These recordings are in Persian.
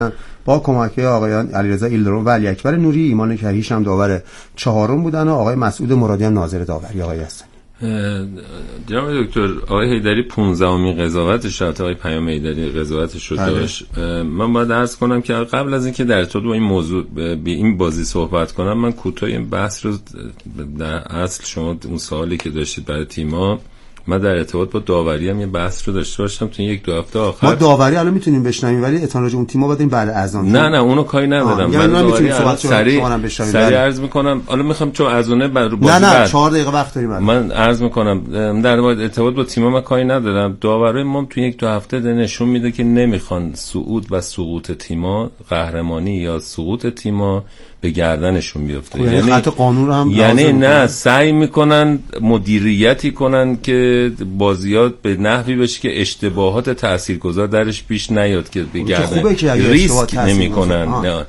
با کمک آقایان علیرضا ایلدرون و علی اکبر نوری، ایمان کریش هم داور چهارم بودن و آقای مسعود مرادی هم ناظر داوری. آقای هستن جناب دکتر آقای حیدری 15مین قضاوتش، آقای پیام حیدری قضاوتش رو داشت. من باید عرض کنم که قبل از اینکه در ارتباط با این موضوع به این بازی صحبت کنم، من کوتاه این بحث رو در اصل شما اون سوالی که داشتید برای تیم‌ها، من در ارتباط با داوری هم یه بحث رو داشته باشم تو یک دو هفته آخر. ما داوری الان میتونیم بشنویم ولی اتناج اون تیم‌ها بعد این بعد از اون نه اونو کاری ندارم. من داوری سریع عرض میکنم. حالا میخوام چون از اونه بعد رو بازی نه 4 دقیقه وقت داریم. من عرض میکنم در ارتباط با تیم‌ها من کاری ندارم. داورای ما تو یک دو هفته نشون میده که نمیخوان صعود و سقوط تیم‌ها، قهرمانی یا سقوط تیم‌ها به گردنشون بیفته. یعنی حتی قانون رو هم یعنی نه سعی میکنن مدیریتی کنن که بازیات به نحوی بشه که اشتباهات تاثیرگذار درش پیش نیاد که به گردن ریسک نمیکنن.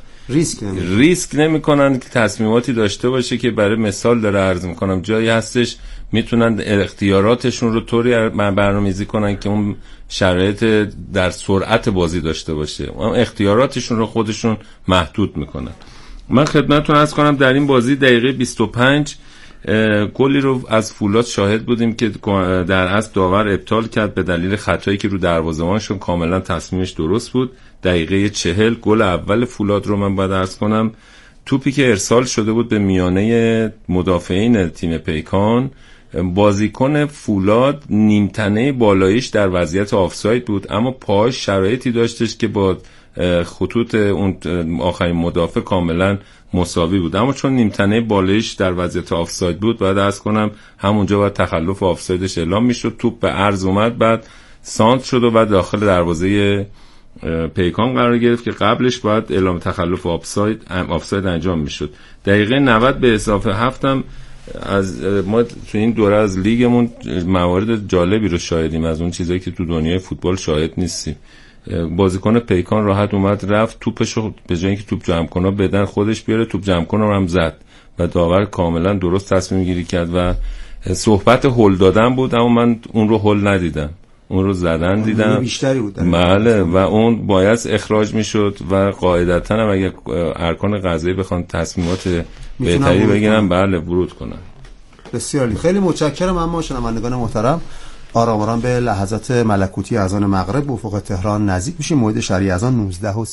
ریسک نمیکنن که تصمیماتی داشته باشه که برای مثال داره عرض میکنم جایی هستش میتونن اختیاراتشون رو طوری برنامه‌ریزی کنن که اون شرایط در سرعت بازی داشته باشه، اون اختیاراتشون رو خودشون محدود میکنن. من خدمتتون عرض کنم در این بازی دقیقه 25 گلی رو از فولاد شاهد بودیم که در اصل داور ابطال کرد به دلیل خطایی که رو دروازه‌بانشون کاملا تصمیمش درست بود. دقیقه 40 گل اول فولاد رو من باید عرض کنم، توپی که ارسال شده بود به میانه مدافعین تیم پیکان، بازیکن فولاد نیمتنه بالاییش در وضعیت آفساید بود، اما پاش شرایطی داشتش که با خطوط اون آخرین مدافع کاملا مساوی بود، اما چون نیمتنه بالاییش در وضعیت آفساید بود باید عرض کنم همونجا باید تخلف آفسایدش اعلام میشد. توپ به عرض اومد، بعد سانت شد و بعد داخل دروازه پیکان قرار گرفت که قبلش باید اعلام تخلف آفساید انجام میشد. دقیقه 90 به اضافه 7 هم از ما تو این دوره از لیگمون موارد جالبی رو شاهدیم، از اون چیزایی که تو دنیای فوتبال شاهد نیستیم. بازیکن پیکان راحت اومد رفت توپشو به جای اینکه توپ جمع کنه بدن خودش بیاره، توپ جمع کنه رو هم زد و داور کاملا درست تصمیم گیری کرد و صحبت هول دادن بود، اما من اون رو هول ندیدم، اون رو زدن دیدم بیشتری بود. بله، و اون باید اخراج میشد و قاعدتا هم اگه ارکان قضایی بخوان تصمیمات بهتری بگیرن بله ورود کنن. بسیار خیلی متشکرم. اما شنوندگان محترم آرام آرام به لحظات ملکوتی اذان مغرب به افق تهران نزدیک میشیم. موعد شرعی اذان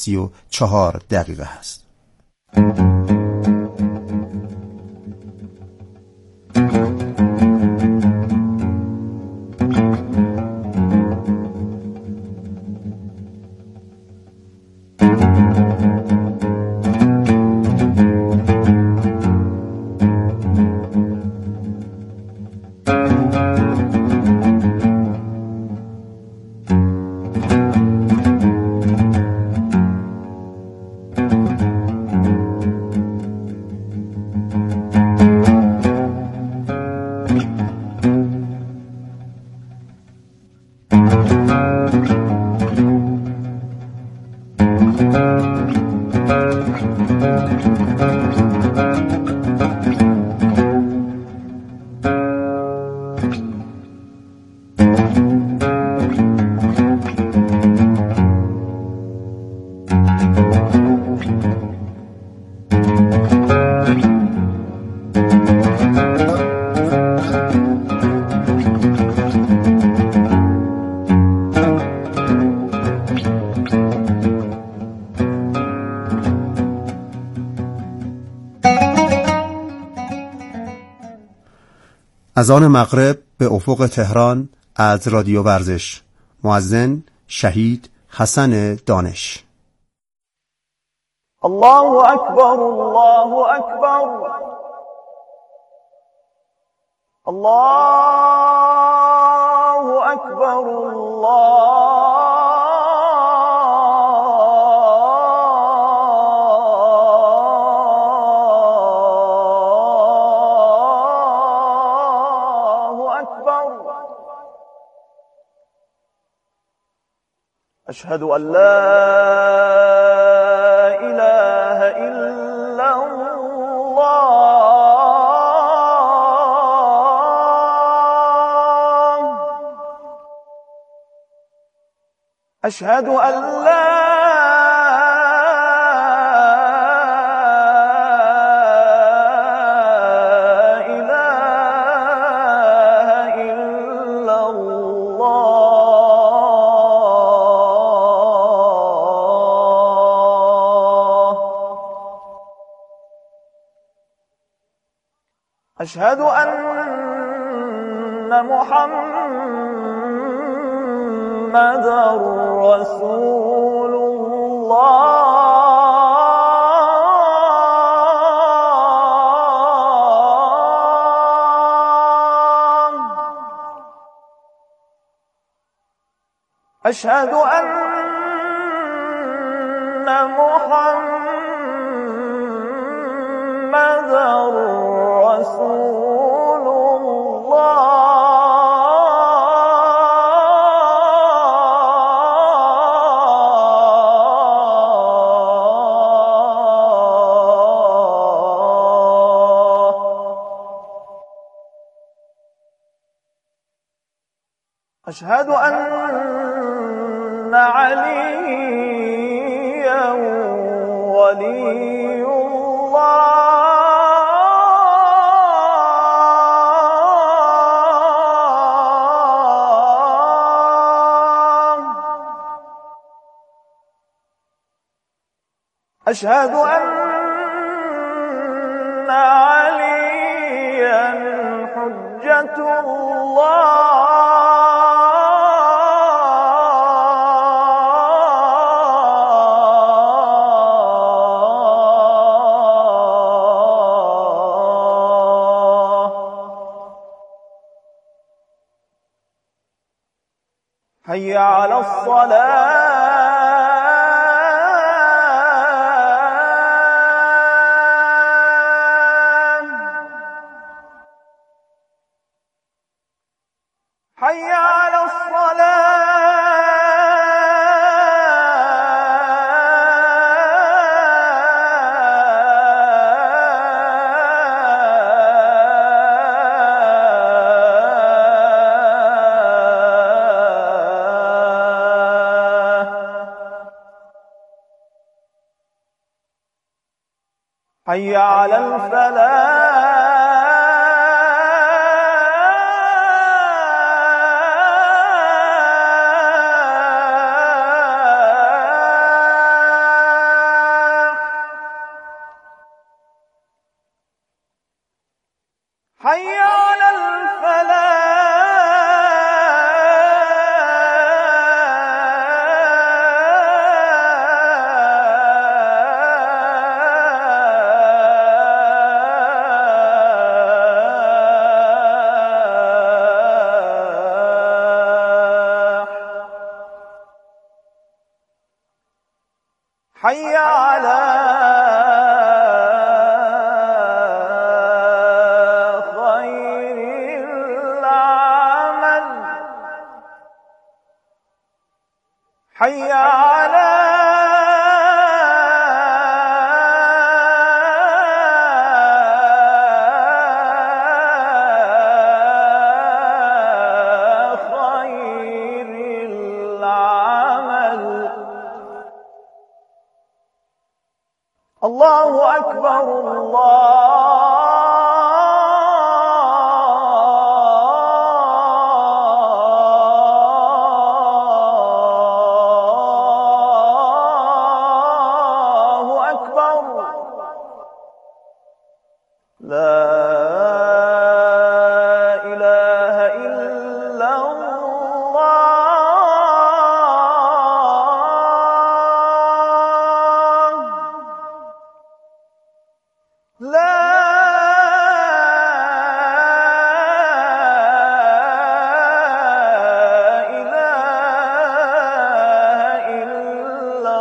19:34 هست. اذان مغرب به افق تهران از رادیو ورزش. مؤذن شهید حسن دانش. الله اکبر الله اکبر الله اکبر أشهد أن لا إله إلا الله أشهد أن لا أشهد أن محمد رسول الله. أشهد أن محمد رسول الله. أشهد أن عليا ولي الله. أشهد أن عليا حجة الله. حي على الصلاة. حي على حي على الفلاح. حي على الفلاح. حي على خير العمل. حي على خير العمل. الله أكبر الله أكبر. لا إله إلا الله. لا إله إلا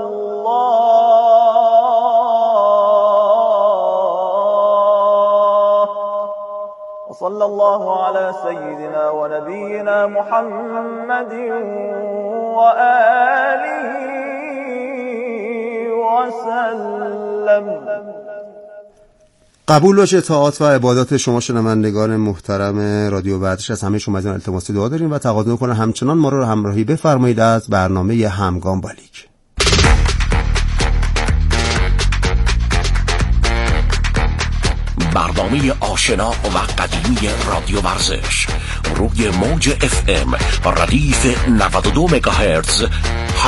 الله. وصلى الله على سيدنا ونبينا محمد وآله وسلم. قبول باشه طاعات و عبادات شما شنوندگان محترم رادیو ورزش. از همه شما از این التماس دعا داریم و تقاضا می‌کنم همچنان ما رو همراهی بفرمایید از برنامه همگام با لیگ. برنامه آشنا و قدیمی رادیو ورزش روی موج FM ردیف 92 مگاهرتز.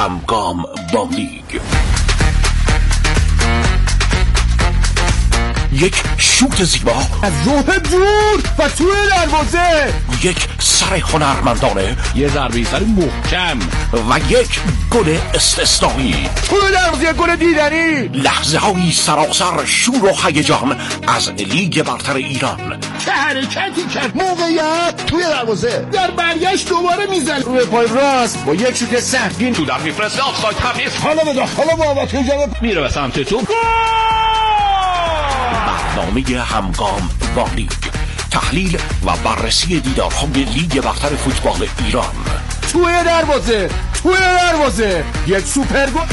همگام با لیگ. یک شوت زیبا از راه دور و توی دروازه، یک سر هنرمندانه، یه ضربه سر محکم و یک گل استثنایی. توی دروازه گل دیدنی، لحظه هایی سراسر شور و هیجان از لیگ برتر ایران. چه حرکتی کرد، موقعیت توی دروازه، در برگشت دوباره میزنه روی پای راست با یک شوت سهمگین تو در میفرسته آفساید تمیز. حالا به داخل محوطه جواب میره به سمت تو. برنامه همگام با لیگ، تحلیل و بررسی دیدارهای لیگ برتر فوتبال ایران. توی دروازه یک سوپر گل.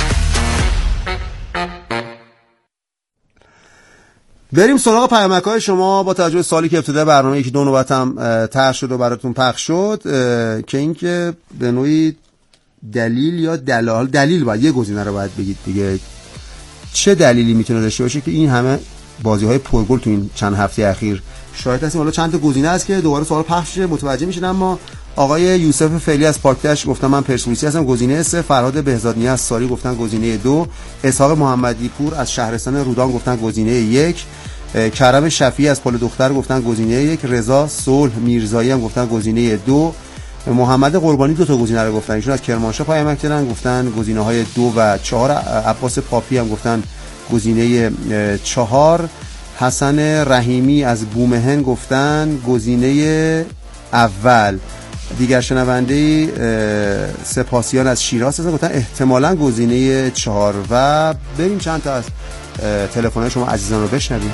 بریم سراغ پیامک‌های شما با توجه به سالی که ابتدای برنامه 1-2 نوبت هم طرح شد و براتون پخش شد، که اینکه به نوعی دلیل یا دلیل باید یه گزینه رو باید بگید دیگه. چه دلیلی میتونه داشته باشه که این همه بازی‌های پرگل تو این چند هفته اخیر شاهد هستیم؟ حالا چند تا گزینه هست که دوباره سوال پخش شه متوجه میشین. اما آقای یوسف فعلی از پارکتش گفتن من پرسپولیسی هستم، گزینه 3. فرهاد بهزادنیا از ساری گفتن گزینه 2. اسحاق محمدی پور از شهرستان رودان گفتن گزینه 1. کرم شفیعی از پل دختر گفتن گزینه 1. رضا صلح میرزایی هم گفتن گزینه 2. محمد قربانی 2 تا گزینه رو گفتن، ایشون از کرمانشاه پیامک دادن گفتن گزینه‌های 2 و 4. عباس پاپی هم گفتن گزینه 4. حسن رحیمی از بومهن گفتن گزینه اول. دیگر شنونده سپاسیان از شیراز هستن گفتن احتمالاً گزینه 4. و بریم چند تا از تلفن‌های شما عزیزان رو بشنویم.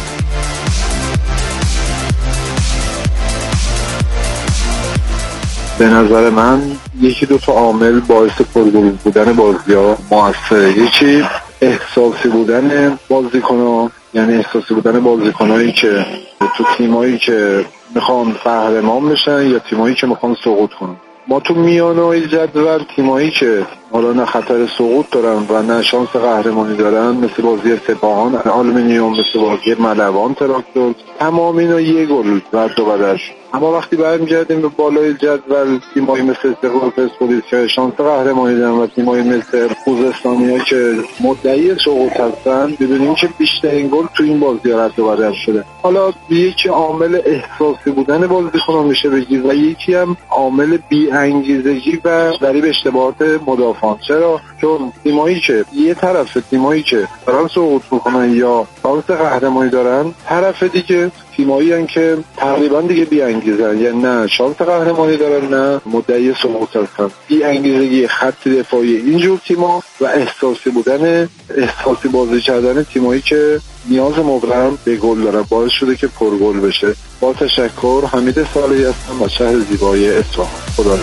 به نظر من 1-2 تا عامل باعث پرگل بودن بازی‌ها موثره. یکی احساسی بودن بازیکن‌ها، یعنی احساسی بودن بازیکنایی که تو تیمایی که میخوان قهرمان بشن یا تیمایی که میخوان سقوط کنن. ما تو میانه‌های جدول تیمایی که حالا نه خطر سقوط دارن و نه شانس قهرمانی دارن، مثل بازی سپاهان آلومینیوم، مثل بازی ملوان تراکتور، تمام اینا یه گل رد و بدل. اما وقتی برمیگردیم به بالای جدول، تیمایی مثل استقلال پرسپولیس که شانس قهرمانی دارن و تیمایی مثل خوزستانیا که مدعی سقوط هستن، ببینیم که بیشترین گل تو این بازی‌ها رد و بدل شده. حالا یکی عامل احساسی بودن بازیکن‌ها میشه بگید و یکی هم عامل بی‌انگیزگی و ضریب اشتباهات مدافعان. چرا؟ چون تیمایی که یه طرف تیمایی که دارن سقوط میکنن یا شانس قهرمانی دارن، طرف دیگه تیمایی هستن که تقریبا دیگه بی‌انگیزن، یعنی نه شانس قهرمانی دارن نه مدعی سقوط هستن. بی‌انگیزگی خط دفاعی اینجور تیم‌ها و احساسی بازی کردن تیمایی که نیاز مبرم به گل دارن باعث شده که پرگل بشه. با تشکر، حمید صالحی هستم از شهر زیبای اصفهان. خدا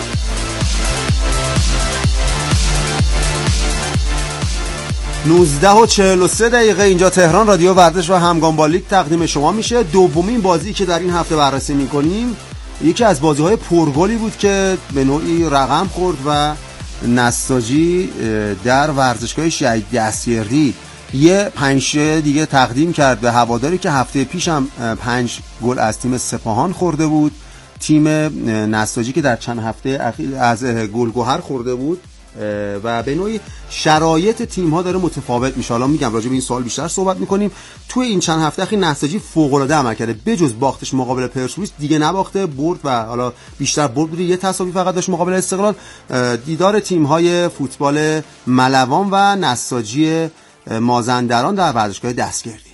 19:43 اینجا تهران، رادیو ورزش و همگام با لیگ تقدیم شما میشه. دومین بازی که در این هفته بررسی میکنیم یکی از بازی‌های پرگلی بود که به نوعی رقم خورد و نساجی در ورزشگاه شهید دستگردی یه 5 دیگه تقدیم کرد به هواداری که هفته پیش هم 5 گل از تیم سپاهان خورده بود. تیم نساجی که در چند هفته اخیر از گلگهر خورده بود و به نوعی شرایط تیم‌ها داره متفاوت میشه. حالا میگم راجع به این سوال بیشتر صحبت می‌کنیم. توی این چند هفته اخیر نساجی فوق‌العاده عمل کرده، بجز باختش مقابل پرسپولیس دیگه نباخته، برد و حالا بیشتر برد بود، یه تساوی فقط داشت مقابل استقلال. دیدار تیم‌های فوتبال ملوان و نساجی مازندران در ورزشگاه دستگردی.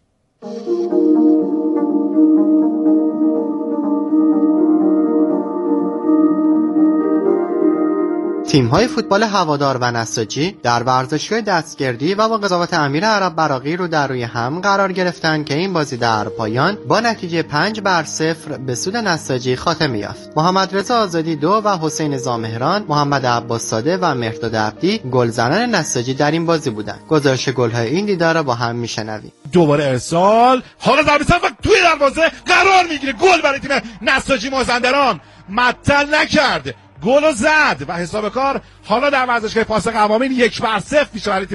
تیم‌های فوتبال هوادار و نساجی در ورزشگاه دستگردی و با قضاوت امیر عرب براقی رو در روی هم قرار گرفتن که این بازی در پایان با نتیجه 5-0 به سود نساجی خاتمه یافت. محمد رضا آزادی 2 و حسین زامهران، محمد عباس ساده و مهرداد عبدی گلزنان نساجی در این بازی بودند. گزارش گل‌های این دیدار را با هم میشنویم. دوباره ارسال، حالا ضربه و توی دروازه قرار میگیره. گل برای تیم نساجی مازندران. معطل نکرد، گل زد و حساب کار حالا در ورزشگاه پاس قوامین 1-0 میشه برای تیم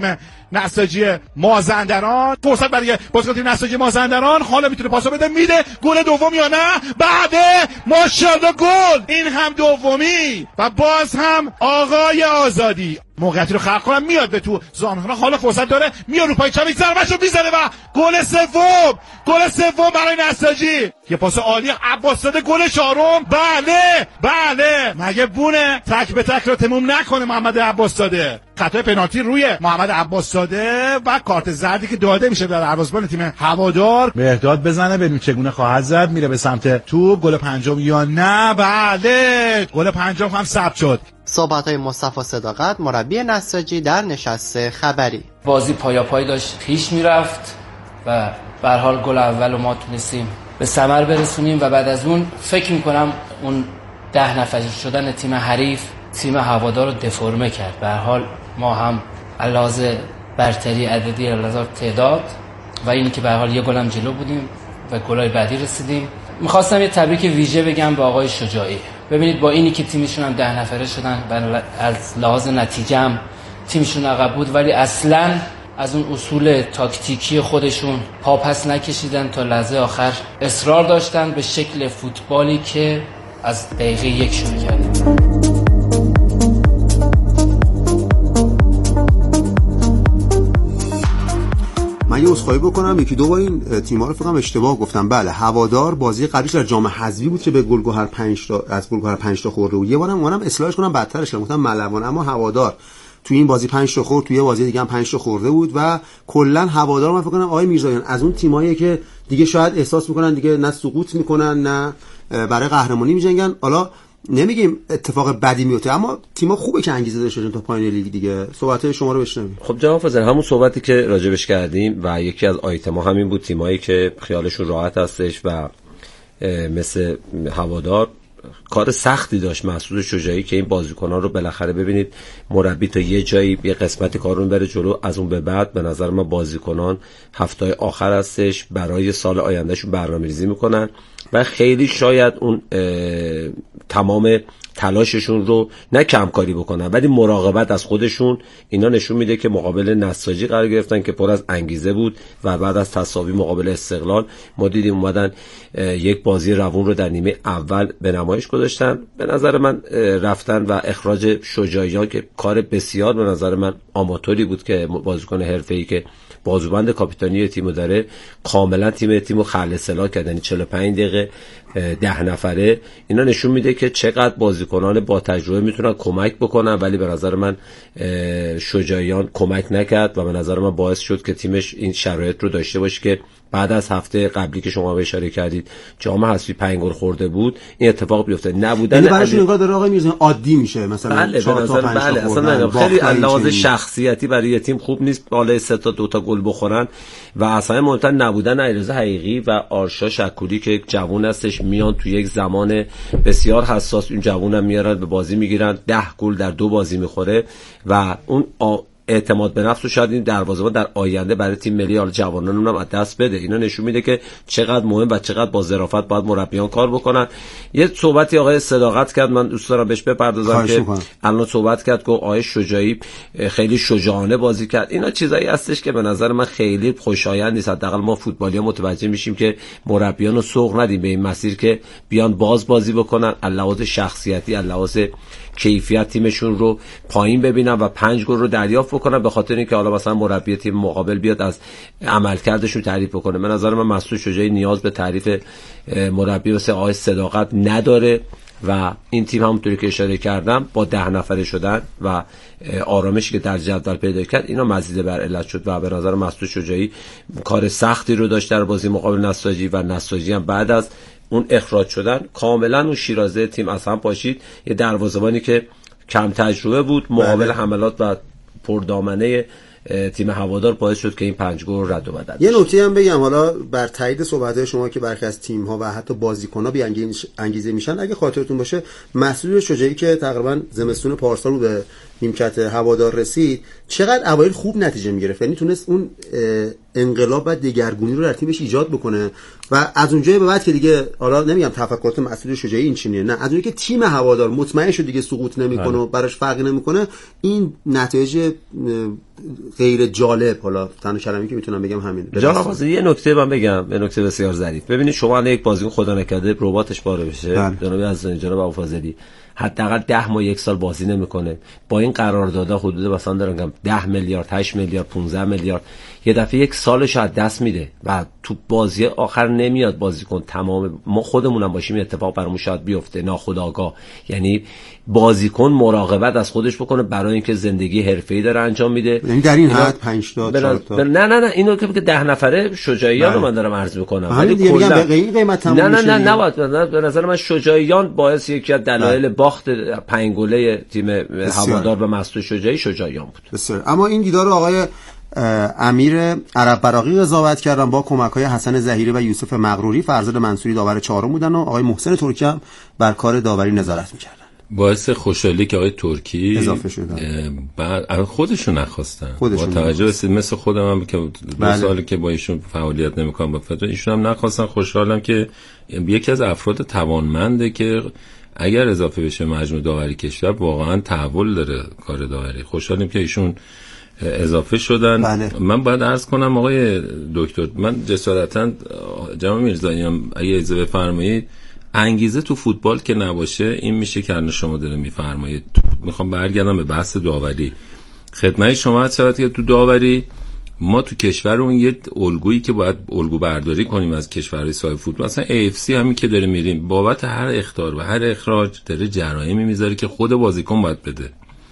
نساجی مازندران. فرصت برای بازیکن تیم نساجی مازندران، حالا میتونه پاسو بده، میده گل دوم یا نه؟ بعده ماشاءالله گل، این هم دومی و باز هم آقای آزادی موقعیتی رو خلق کنم، میاد به تو زانوها، حالا فرصت داره، میاد رو پای چپ ضربهشو میزنه و گل سوم برای نساجی. یه پاس عالی عباس داده، گل چهارم. بله مگه بونه تک به تک رو تموم نکنه محمد عباس داده. خطای پنالتی روی محمد عباس داده و کارت زردی که داده میشه به دروازه‌بان تیم هوادار. مهرداد بزنه ببینیم چگونه خواهد زد، میره به سمت تو، گل پنجم یا نه؟ بله گل پنجم هم ثبت شد. صحبت‌های مصطفی صداقت مربی نساجی در نشست خبری. بازی پایاپای داشت پیش میرفت و به هر حال گل اول ما تونستیم به ثمر برسونیم و بعد از اون فکر میکنم اون 10 نفره شدن تیم حریف تیم هوادار رو دفرمه کرد. به هر حال ما هم علاوه برتری عددی علاوه تعداد و اینی که به هر حال یه گلم جلو بودیم و گلای بعدی رسیدیم. میخواستم یه تبریک ویژه بگم به آقای شجاعی. ببینید با اینی که تیمشون هم 10 نفره شدن و از لحاظ نتیجه هم تیمشون عقب بود، ولی اصلاً از اون اصول تاکتیکی خودشون پا پس نکشیدن، تا لحظه آخر اصرار داشتن به شکل فوتبالی که از دقیقه 1 شروع کردن. من یه عذرخواهی بکنم، یکی دو بار این تیم‌ها رو فکرم اشتباه گفتم. بله هوادار بازی قبلیش در جام حذفی بود که به گلگهر 5 تا از گلگهر 5 تا خورده بود. یه بارم اونم اصلاحش کنم بدترش کردم، گفتم ملوان، اما هوادار توی این بازی 5 تا خورد، توی بازی دیگه هم 5 تا خورده بود و کلا هوادار من فکر کنم آقای میرزایان از اون تیمایی که دیگه شاید احساس میکنن دیگه نه سقوط میکنن نه برای قهرمانی میجنگن. حالا نمیگیم اتفاق بدی میفته، اما تیم‌ها خوبه که انگیزه داشتن تا پایین لیگ دیگه. صحبت شما رو بشنویم. خب جناب فاضل، همون صحبتی که راجبش کردیم و یکی از آیتم‌ها همین بود، تیمایی که خیالشون راحت هستش و مثل هوادار کار سختی داشت مسعود شجاعی که این بازیکنان رو بالاخره ببینید مربی تا یه جایی یه قسمتی کار رو میبره جلو، از اون به بعد به نظر من بازیکنان هفته‌های آخر هستش برای سال آیندهشون برنامه‌ریزی میکنن و خیلی شاید اون تمام تلاششون رو نه کمکاری بکنن ولی مراقبت از خودشون. اینا نشون میده که مقابل نساجی قرار گرفتن که پر از انگیزه بود و بعد از تساوی مقابل استقلال ما دیدیم اومدن یک بازی روون رو در نیمه اول به نمایش گذاشتن. به نظر من رفتن و اخراج شجاعیان که کار بسیار به نظر من آماتوری بود که بازیکن حرفه‌ای که بازوبند کاپیتانی تیمو داره کاملا تیمو خلع سلاح کردن، یعنی 45 دقیقه 10 نفره. اینا نشون میده که چقدر بازیکنان با تجربه میتونن کمک بکنن، ولی به نظر من شجاعیان کمک نکرد و به نظر من باعث شد که تیمش این شرایط رو داشته باشه که بعد از هفته قبلی که شما به اشاره کردید جام حذفی 5 گل خورده بود این اتفاق بیفته. نبودن براشون نگاه داره آقای میرزا عادی میشه مثلا بله 4 تا 5 بله اصلا خیلی علاوه شخصیتی برای تیم خوب نیست بالای 3 تا 2 تا گل بخورن و اصلا مهمتر نبودن علیرضا حقیقی و آرشا شکوری که جوون هستش، میان تو یک زمان بسیار حساس این جوونم میارن به بازی میگیرن، 10 گل در 2 بازی میخوره و اون اعتماد به نفس رو شاید این دروازه‌بان در آینده برای تیم ملی حال جوانانمون هم از دست بده. اینا نشون میده که چقدر مهم و چقدر با ظرافت باید مربیان کار بکنن. یه صحبتی آقای صداقت کرد، من دوست دارم بهش بپردازم که الان صحبت کرد که آقای شجاعی خیلی شجاعانه بازی کرد. اینا چیزایی هستش که به نظر من خیلی خوشایند نیست. حداقل ما فوتبالی‌ها متوجه میشیم که مربیان رو سوق ندیم به این مسیر که بیان بازی بکنن، علاوه شخصیتی علاوه کیفیت تیمشون رو پایین ببینن و 5 گل رو دریافت بکنن به خاطر اینکه حالا مثلا مربی تیم مقابل بیاد از عملکردشون تعریف بکنه. به نظر من مسعود شجاعی نیاز به تعریف مربی مثل آقای صداقت نداره و این تیم همونطوری که اشاره کردم با 10 نفره شدن و آرامشی که در جدول پیدا کرد اینا مزید بر علت شد و به نظر مسعود شجاعی کار سختی رو داشت در بازی مقابل نساجی و نساجی هم بعد از اون اخراج شدن کاملا اون شیرازه تیم از هم پاشید. یه دروازه‌بانی که کم تجربه بود مقابل حملات و پردامنه تیم هوادار باعث شد که این 5 گل رد و بدل. یه نکته هم بگم حالا بر تایید صحبت‌های شما که برخی از تیم‌ها و حتی بازیکن‌ها بی انگیزه میشن، اگه خاطرتون باشه مسعود شجاعی که تقریبا زمستون پارسال رو به نیمکت هوادار رسید چقدر اوایل خوب نتیجه میگرفت، یعنی تونست اون انقلاب و دگرگونی رو در تیمش ایجاد بکنه و از اونجایی به بعد که دیگه حالا نمیگم تفکرات مسعود شجاعی این چنینه، نه، از اونجایی که تیم هوادار مطمئن شد دیگه سقوط نمیکنه و براش فرقی نمیکنه، این نتایج غیر جالب، حالا تنها کلمه‌ای که میتونم بگم همینه. جناب یه نکته من بگم، یه نکته بسیار ظریف. ببینید شما یک بازیکن خدا نکرده رباتش پاره بشه، جناب ابوالفضلی حداقل 10 ماه 1 سال بازی نمیکنه، با این قراردادها حدود مثلا دارم 10 میلیارد 8 میلیارد 15 میلیارد یه دفعه 1 سالش از دست میده و تو بازی آخر نمیاد بازیکن. تمام ما خودمونم باشیم اتفاق برامون شاید بیفته ناخودآگاه، یعنی بازیکن مراقبت از خودش بکنه برای اینکه زندگی حرفه‌ای داره انجام میده. یعنی در این حد 5 تا 4 تا نه اینو که 10 نفره شجاعیان رو من دارم عرض میکنم، ولی کلا قیمت تموم میشه. نه به نظر من شجاعیان باعث یکی از دلایل باخت 5 گله تیم هوادار به مسعود شجاعی شجاعیان بود. بسیار. اما این دیدار رو آقای امیر عرب براقی قضاوت کردن با کمک‌های حسن ظهیری و یوسف مغروری. فرزاد منصوری داور چهارم بودن و آقای محسن ترکی هم بر کار داوری نظارت می‌کردن. باعث خوشحالی که آقای ترکی اضافه شدن. بعد خودشون نخواستن. با توجه به مثل خودم هم که 2 سالی که با ایشون فعالیت نمی‌کنم، با فتره ایشون هم نخواستن. خوشحالم که یکی از افراد توانمنده که اگر اضافه بشه مجموع داوری کشور واقعا تحول داره کار داوری. خوشحالیم که ایشون اضافه شدن. من باید عرض کنم آقای دکتر، من جسارتاً جناب میرزاییان اگه اجازه بفرمایید، انگیزه تو فوتبال که نباشه این میشه که الان شما داره میفرمایید. میخوام برگردم به بحث داوری. خدمت شما هست که تو داوری ما تو کشورمون یه الگویی که باید الگو برداری کنیم از کشورهای صاحب فوتبال، مثلا AFC همین که داره میریم بابت هر اخطار و هر اخراج داره جرایمی میذاره که خود بازیکن باید بده.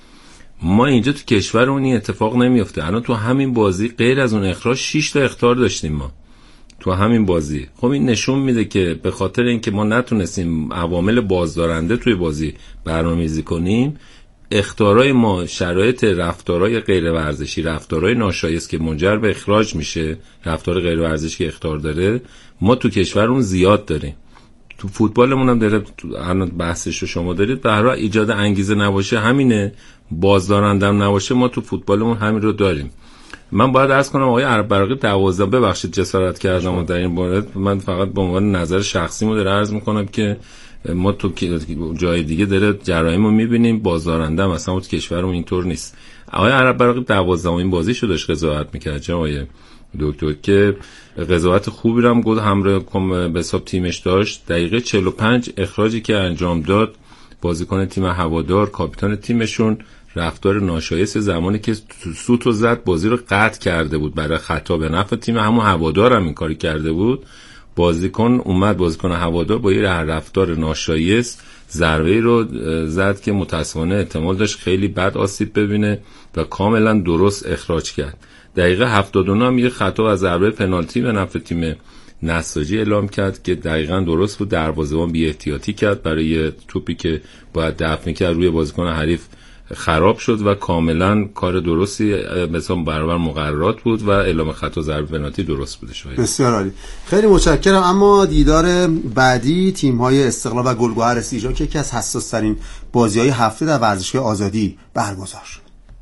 ما اینجا تو کشورمون این اتفاق نمیفته. الان تو همین بازی غیر از اون اخراج 6 تا اخطار داشتیم ما تو همین بازی. خب این نشون میده که به خاطر اینکه ما نتونستیم عوامل بازدارنده توی بازی برنامه‌ریزی کنیم، اخطارای ما شرایط رفتارهای غیر ورزشی، رفتارهای ناشایست که منجر به اخراج میشه، رفتار غیر ورزشی که اخطار داره، ما تو کشورمون زیاد داریم. تو فوتبالمون هم داره الان بحثش رو شما دارید. به هر حال ایجاد انگیزه نباشه همینه، بازدارندم نباشه ما تو فوتبالمون همین رو داریم. من باید عرض کنم آقای عرب براقی 12 ببخشید جسارت کردم و در این مورد من فقط به عنوان نظر شخصیمو داره عرض میکنم که ما تو جای دیگه داره جرایمو میبینیم، بازدارنده مثلا تو کشورمون اینطور نیست. آقای عرب براقی 12 این بازیشو داشت قضاوت میکرد جناب دکتر که قضاوت خوبی رو هم گفت همراه به حساب تیمش داشت. دقیقه 45 اخراجی که انجام داد بازیکن تیم هوادار کاپیتان تیمشون رفتار ناشایست زمانی که سوتو زد بازی رو قطع کرده بود برای خطا به نفع تیم، همون هوادار هم این کاری کرده بود. بازیکن هوادار با یه رفتار ناشایست ضربه رو زد که متاسفانه احتمال داشت خیلی بد آسیب ببینه و کاملا درست اخراج کرد. دقیقه 79 هم یه خطا و ضربه پنالتی به نفع تیم نساجی اعلام کرد که دقیقاً درست بود. دروازه‌بان بی احتیاطی کرد برای توپی که باید دفع می‌کرد روی بازیکن حریف خراب شد و کاملا کار درستی مثلا برابر مقررات بود و اعلام خطا ضربه پنالتی درست بوده. شاید بسیار عالی، خیلی متشکرم. اما دیدار بعدی تیم‌های استقلال و گلگهر سیجا که یکی از حساس‌ترین بازی‌های هفته در ورزشگاه آزادی برگزار شد.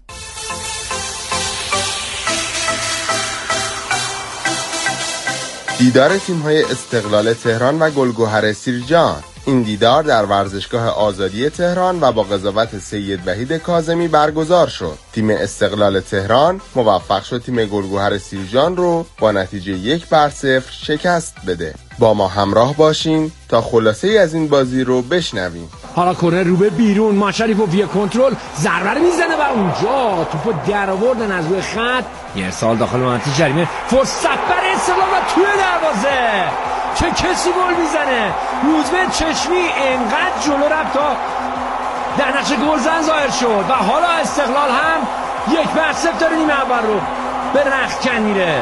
دیدار تیم‌های استقلال تهران و گلگهر سیرجان. این دیدار در ورزشگاه آزادی تهران و با قضاوت سید وحید کاظمی برگزار شد. تیم استقلال تهران موفق شد تیم گلگهر سیرجان رو با نتیجه 1-0 شکست بده. با ما همراه باشین تا خلاصه از این بازی رو بشنویم. حالا کرنر رو به بیرون، ماشریف و وی کنترل ضربه رو میزنه و اونجا توپو در آوردن از روی خط. یه سال داخل منطقه جریمه، فرصت برای استقلال و توی دروازه. چه کسی گل میزنه؟ روزبه چشمی انقدر جلو رفت تا در نقش گلزن ظاهر شد و حالا استقلال هم 1-0 داره نیمه اول رو به رختکن میره.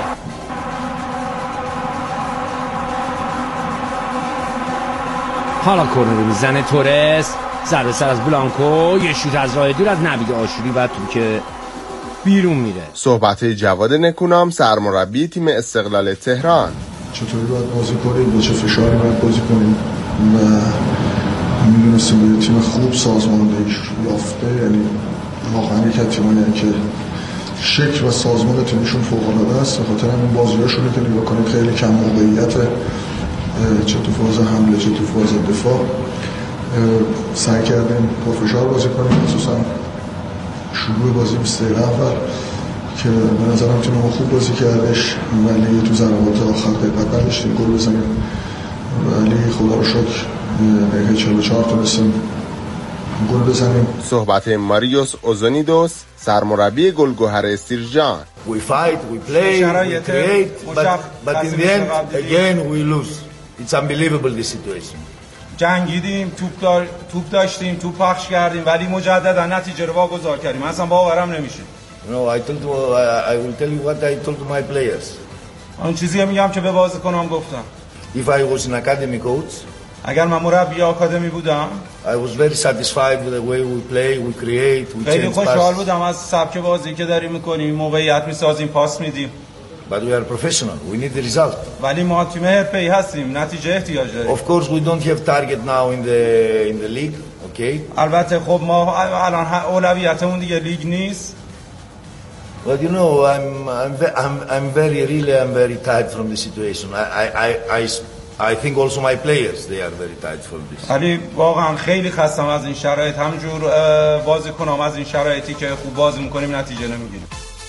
حالا کرنر رو میزنه تورس، ضربه سر از بلانکو، یه شوت از راه دور از نوید آشوری و تو که بیرون میره. صحبت جواد نکونام سرمربی تیم استقلال تهران. چطوری باید بازی کنیم، با چه فشاری باید بازی کنیم و میدونستیم یه تیم خوب سازماندهی یافته، یعنی واقعا یک از تیمایی که شکل و سازمان تیمشون فوق‌العاده است. به خاطر همین بازیاشون که نگاه کنید خیلی کم موقعیت، چه تو فاز حمله چه تو فاز دفاع. سعی کردیم پرفشار بازی کنیم، خصوصا شروع بازی 20 دقیقه اول که به نظرم تیم خوب بازی کردش، ولی تو ضربات آخر دقت نداشتیم گل بزنیم، ولی خدا رو شکر دقیقه 44 تونستیم گل بزنیم. صحبت ماریوس اوزونیدوس سرمربی گلگهر استیرجان. We fight, we play, we create, but in the end again we lose. It's unbelievable this situation. جنگیدیم، توپ داشتیم، توپ پخش کردیم، ولی مجددا نتیجه رو واگذار کردیم. اصلا باورم نمیشه. I will tell you what I told to my players. آن چیزی میگم که به بازیکنام گفتم. If I was an academy coach, اگر من مربی آکادمی بودم، I was very satisfied with the way we play, we create, we change. خیلی خوشحال بودم از سبک بازی که داریم میکنیم، موقعیت میسازیم، پاس میدیم. But we are professional. We need the result. ولی ما تیم حرفه‌ای هستیم، نتیجه احتیاج داریم. Of course we don't have target now in the league, okay? البته خب ما الان اولویتمون دیگه لیگ نیست. But you know, I'm very tired from the situation. I think also my players they are very tired from this. ولی واقعا خیلی خستم از این شرایط، همجور بازیکنام از این شرایطی که خوب بازی می‌کنیم نتیجه نمیگیریم.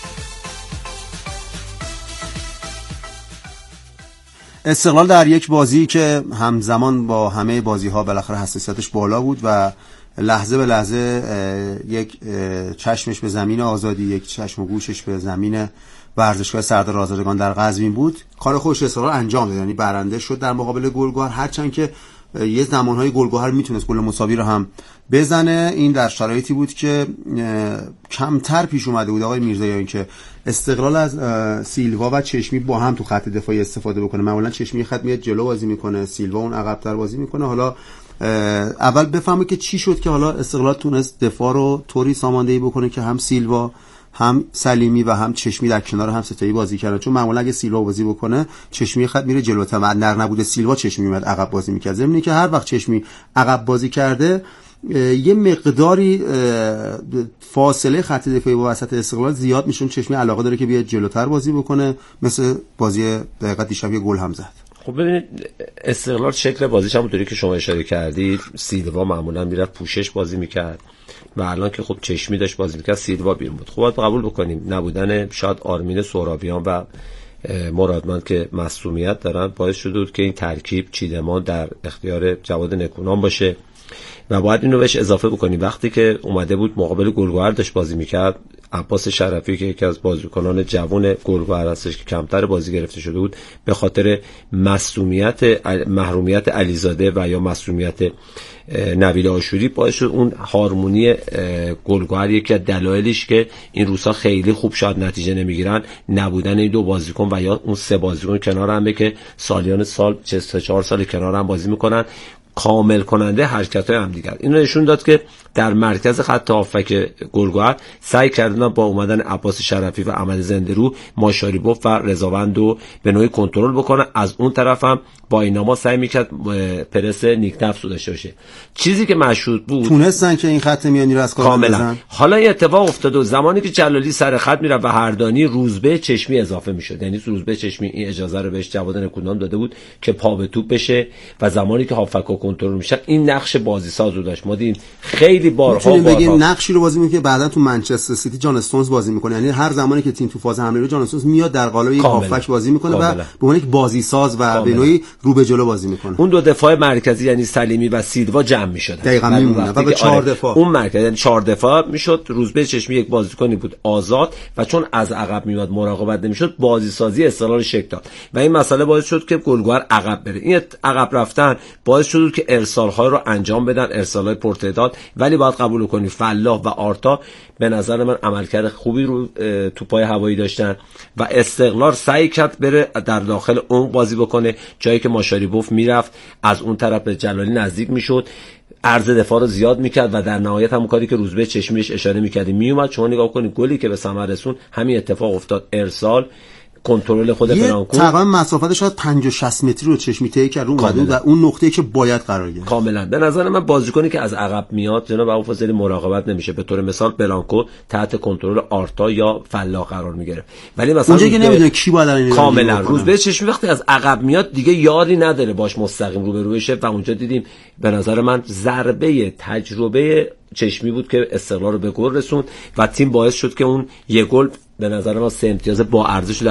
استقلال در یک بازی که همزمان با همه بازی‌ها بالاخره حساسیتش بالا بود و لحظه به لحظه یک چشمش به زمین آزادی، یک چشم و گوشش به زمین ورزشگاه سردار آزادگان در قزوین بود، کار خودش استقلال انجام داد، یعنی برنده شد در مقابل گلگهر. هرچند که یه زمانهای گلگهر میتونست گل مساوی رو هم بزنه، این در شرایطی بود که کمتر پیش اومده بود آقای میرزاییان که استقلال از سیلوا و چشمی با هم تو خط دفاعی استفاده بکنه. معمولا چشمی خط میاد جلو بازی میکنه، سیلوا اون عقب‌تر بازی میکنه. حالا اول بفهمه که چی شد که حالا استقلال تونست دفاع رو طوری ساماندهی بکنه که هم سیلوا هم سلیمی و هم چشمی در کنار هم ستایی بازی کردن. چون معمولا اگه سیلوا بازی بکنه چشمی خط میره جلوتر، در نبود سیلوا چشمی میاد عقب بازی میکرد. ضمن اینکه هر وقت چشمی عقب بازی کرده یه مقداری فاصله خط دفاعی با وسط استقلال زیاد میشون، چشمی علاقه داره که بیاد جلوتر بازی بکنه، مثل بازی دقیقاً دیشب یه گل هم زد. خب ببینید استقلال شکل بازیش همونطوری که شما اشاره کردید، سیلوا معمولا میرفت پوشش بازی میکرد و الان که خب چشمی داشت بازی میکرد سیلوا بیرون بود. خب باید قبول بکنیم نبودن شاید آرمین سهرابیان و مرادمند که مصونیت دارن باعث شده که این ترکیب چیدمان در اختیار جواد نکونام باشه و باید اینو بهش اضافه بکنیم. وقتی که اومده بود مقابل گلگهر داشت بازی میکرد، عباس شرفی که یکی از بازیکنان جوان گلگهر هستش که کمتر بازی گرفته شده بود، به خاطر محرومیت علیزاده و یا محرومیت نوید آشوری باعث شد اون هارمونی گلگهر یکی از دلایلش که این روزها خیلی خوب شاید نتیجه نمیگیرن نبودن این دو بازیکن و یا اون سه بازیکن کنار هم که سالیان سال 4 سال کنار هم بازی میکنن، کامل کننده حرکت‌های هم دیگر. اینو نشون داد که در مرکز خط هافک گلگهر سعی کردن با اومدن عباس شرفی و احمد زنده‌رو ماشاریبوف و رضاوند رو به نوعی کنترل بکنه. از اون طرف هم با اینما سعی میکرد پرس نیکنفس رو داشته باشه، چیزی که مشهود بود. تونستن که این خط میانی رو از کار بزنن. حالا این اتفاق افتاد و زمانی که جلالی سر خط میره و هردانی روزبه چشمی اضافه میشد، یعنی روزبه چشمی این اجازه رو بهش جواد نکونام داده بود که پا به توپ بشه و زمانی که هافک کنترل میشه این نقش بازی ساز رو داشت. ما دیدیم خیلی بارها بگیم نقشی رو بازی میکنه که بعدا تو منچستر سیتی جان استونز بازی میکنه، یعنی هر زمانی که تیم تو فاز حمله رو جان استونز میاد در قالب یک هافک بازی میکنه و به عنوان یک بازی ساز و به نوعی رو به جلو بازی میکنه. اون دو دفاع مرکزی یعنی سلیمی و سیلوا جمع میشدن دقیقاً میمونه و به 4 دفاع اون مرکز یعنی 4 دفاع میشد. روزبه چشمی یک بازیکنی بود آزاد و چون از عقب میاد مراقبت نمیشد بازی سازی استقلال شکل داد و این مسئله باعث شد که گلگهر عقب بره. این عقب رفتن باعث شد که ارسال‌ها رو انجام بدن، ارسال‌های پرتعداد، ولی باید قبول کنیم فلاح و آرتا به نظر من عملکرد خوبی رو توپای هوایی داشتن و استقلال سعی کرد بره در داخل اون بازی بکنه، جایی که ماشاریبوف میرفت از اون طرف به جلالی نزدیک میشد، عرض دفاع رو زیاد میکرد و در نهایت همون کاری که روزبه چشمیش اشاره میکردیم میومد. شما نگاه کنید گلی که به ثمر رسون همین اتفاق افتاد، ارسال کنترل خود برانکو تقریبا مسافت شاید 50-60 متری رو چشمی طی کرد اون اومد و اون نقطه‌ای که باید قرار گرفت. کاملا به نظر من بازیکنی که از عقب میاد جناب ابوالفضلی مراقبت نمیشه. به طور مثال برانکو تحت کنترل آرتا یا فلا قرار میگیره، ولی مثلا اونجا که نمیدونه کی باید الان کاملا روزبه چشمی وقتی از عقب میاد دیگه یاری نداره باش مستقیم روبرو بشه و اونجا دیدیم به نظر من ضربه تجربه چشمی بود که استقلال رو به گل رسوند و تیم باعث شد که اون یک گل به نظر ما 3 امتیاز با ارزش